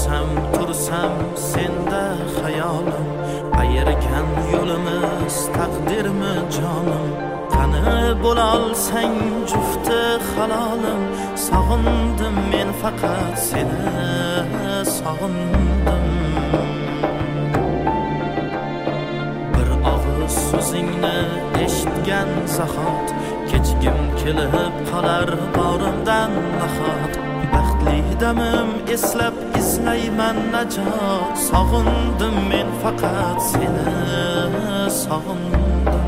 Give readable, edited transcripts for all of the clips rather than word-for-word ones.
tursam senda hayolim, ayirgan yo'limiz taqdirmi jonim? Qani bo'lolsang jufti halolim, sog'indim men faqat seni, sog'indim. Bir og'iz so'zingni eshitgan zahot, kechgim kelib qolar borimdan nahot. Baxtli damim eslab izlayman najot, sog'indim men faqat seni, sog'indim.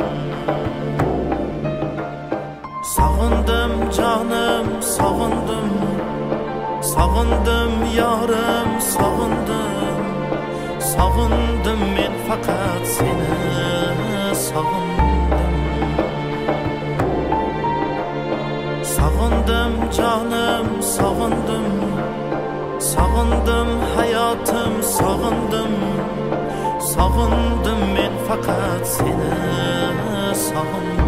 Sog'indim jonim, sog'indim, sog'indim yorim, sog'indim. Sog'indim men faqat seni, sog'indim. Sog'indim jonim, sog'indim, sog'indim hayotim, sog'indim. Sog'indim men faqat seni, sog'indim.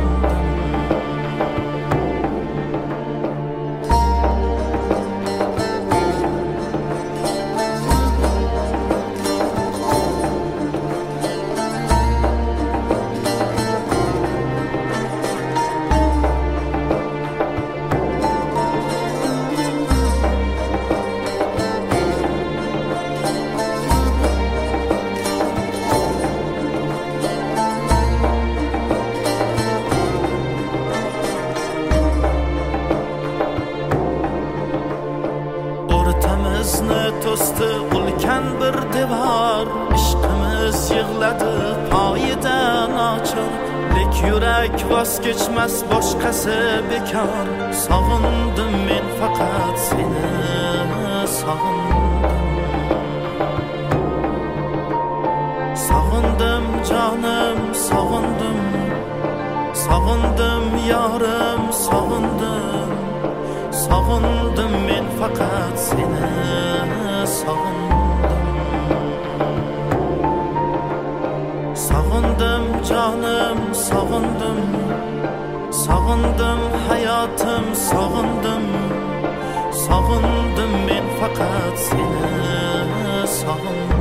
To'sdi ulkan bir devor, ishqimiz yig'ladi poyidan ochar. Lek yurak voz kechmas boshqasi bekor. Sog'indim men faqat seni, sog'indim. Sog'indim jonim, sog'indim, sog'indim yorim, sog'indim. Sog'indim men faqat seni, sog'indim. Sog'indim jonim, sog'indim, sog'indim hayotim, sog'indim. Sog'indim men faqat seni, sog'indim.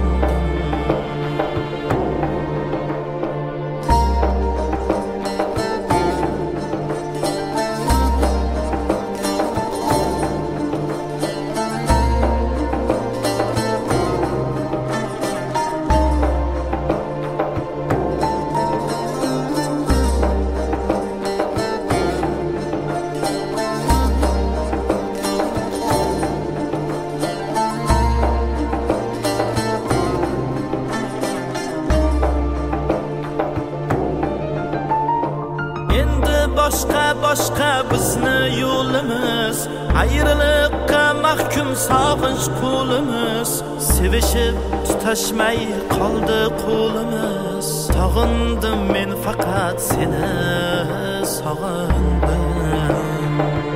Boshqa bizni yo'limiz, ayriliqqa mahkum sog'inch qo'limiz. Sevishib tutashmay qoldi qo'limiz. Sog'indim men faqat seni, sog'indim.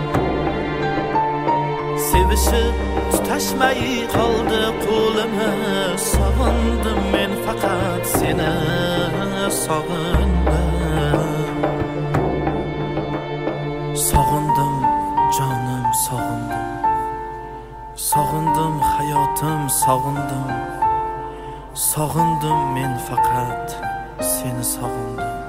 Sevishib tutashmay qoldi qo'limiz. Sog'indim men faqat seni, sog'indim. Sog'indim jonim, sog'indim, sog'indim hayotim, sog'indim. Sog'indim men faqat seni, sog'indim.